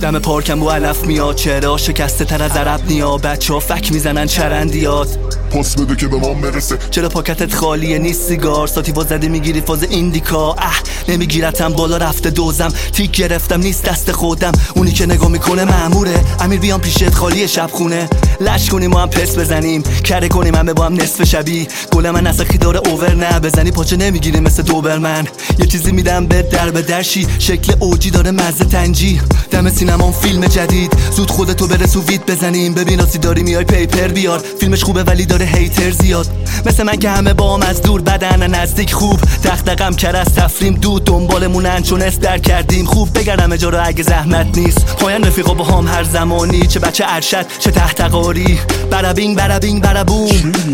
دم پارکم با علف میاد، چرا شکسته تر از عرب نیا. بچه ها فک میزنن چرندیات، پاس بده که به ما برسه. چرا پاکتت خالیه نیست سیگار، ساتیوا زدی میگیری فاز ایندیکا. نمیگیرتم بالا رفته دوزم، تیک گرفتم نیست دست خودم. اونی که نگاه میکنه ماموره، امیر بیام پیشت خالی شب خونه. لش کنیم ما هم پس بزنیم، کره کنیم همه با هم نصف شبی. گل من اصلا داره اوور نه بزنی پاچه نمیگیری مثل دوبرمن. یه چیزی میدم به در به درشی، شکل اوجی داره مزه تنجی. دم سینما فیلم جدید، زود خودتو برسو وید بزنیم. ببین آسی داری میای پیپر بیار، فیلمش خوبه ولی داره هیتر زیاد. مثل من که همه با هم از دور بدن نزدیک خوب. دغدغم کر از تفریم دود دنبالمونن چون در کردیم خوب. بگردم اجاره اگه زحمت نیست، پایان رفیقا با هم هر زمانی. چه بچه ارشد چه تحت قاری، برابینگ برابینگ برابوم.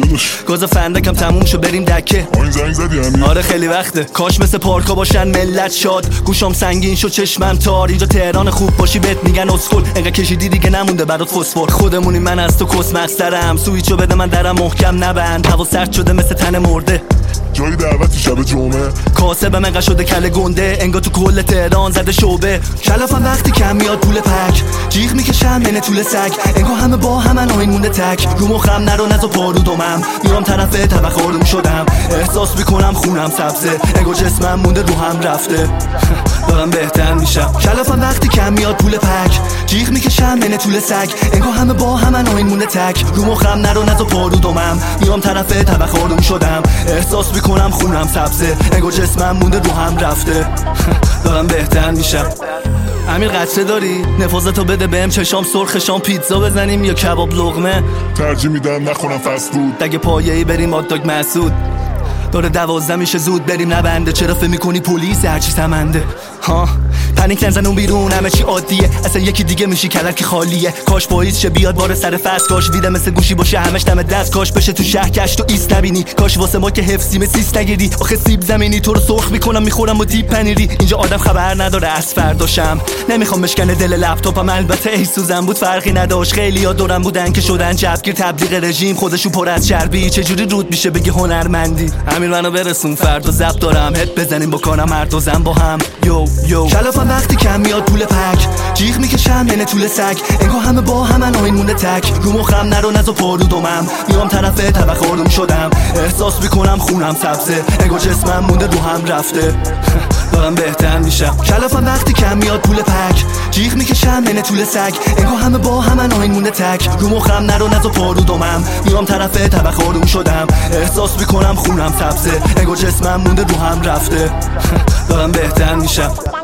گاز فندکم تموم شو بریم دکه. زنگ زدی همین؟ آره خیلی وقته، کاش مثل پارکا باشن ملت شاد. گوشام سنگین شو چشمم تار، اینجا تهران خوب باشی بهت میگن اسکل. انقدر کشیدی دیگه نمونده برات فسفر. خودمونی من از تو کس مقصرم، سویچو بده من درم محکم نبند. هوا سرد شده مثل تن مرده، جای دعوتی شب جمعه. کاسب منقدر شده کله گنده، انگار تو کل تهران زده شعبه. کلافم وقتی کم میاد پول پک، جیغ میکشم یعنی طول سگ. انگار همه با همن آین مونده تک، رو مخم نرو نزو پارودمم. میام طرف طبق آروم شدم، احساس میکنم خونم سبزه. انگار جسمم مونده رو هم رفته، دارم بهتر میشم. کلافم وقتی کم میاد پول پک، جیغ میکشم یعنی طول سگ. انگار همه با همن آین مونده تک، رو مخم نرو نزو پارودمم. میام طرف طبق آروم شدم، احساس میکنم خونم سبزه. انگار جسمم مونده رو هم رفته، دارم بهتر میشم. امیر قطره داری؟ نفاذتو بده بهم، چشام سرخ شام پیتزا بزنیم یا کباب لقمه. ترجیح میدم نخونم فست فود. اگه پایه‌ای بریم هات داگ مسعود. داره 12 میشه زود بریم نبنده. چرا فکر میکنی پلیس هرچی سمنده؟ ها پنیک نزن اون بیرون همه چی عادیه، اصلا یکی دیگه میشی کلک خالیه. کاش پاییز شه بیاد بار سر فصل، کاش ویده مثل گوشی باشه همش دم دست. کاش بشه تو شهر کشت و ایست نبینی، کاش واسه ما که حفظیم سیست نگیری. آخه سیب زمینی تو رو سرخ میکنم میخورم و دیپ پنیری. اینجا آدم خبر نداره از فرداشم، نمیخوام بشکنه دل لپتاپم. البته ای سوزن بود فرقی نداشت، خیلیا دورم بودن که شدن جوگیر. تبلیغ رژیم خودشو پر از چربی، چجوری رود میشه بگی هنرمندی؟ امیر منو برسون فردا زب دارم، هت بزنیم بکنم مرد و زن با هم. یو یو کلافم وقتی کم میاد پول پک، جیغ میکشم یعنی طول سگ. انگار همه با همن آین مونده تک، رو مخم نرو نزو پارودمم. میام طرف طبق آروم شدم، احساس میکنم خونم سبزه. انگار جسمم مونده رو هم رفته، دارم بهتر میشم. کلافم وقتی کم میاد پول پک، جیغ میکشم یعنی طول سگ. انگار همه با همن آین مونده تک، رو مخم نرو نزو پارودمم. میام طرف طبق آروم شدم، احساس میکنم خونم سبزه. انگار جسمم مونده رو هم رفته، دارم بهتر میشم.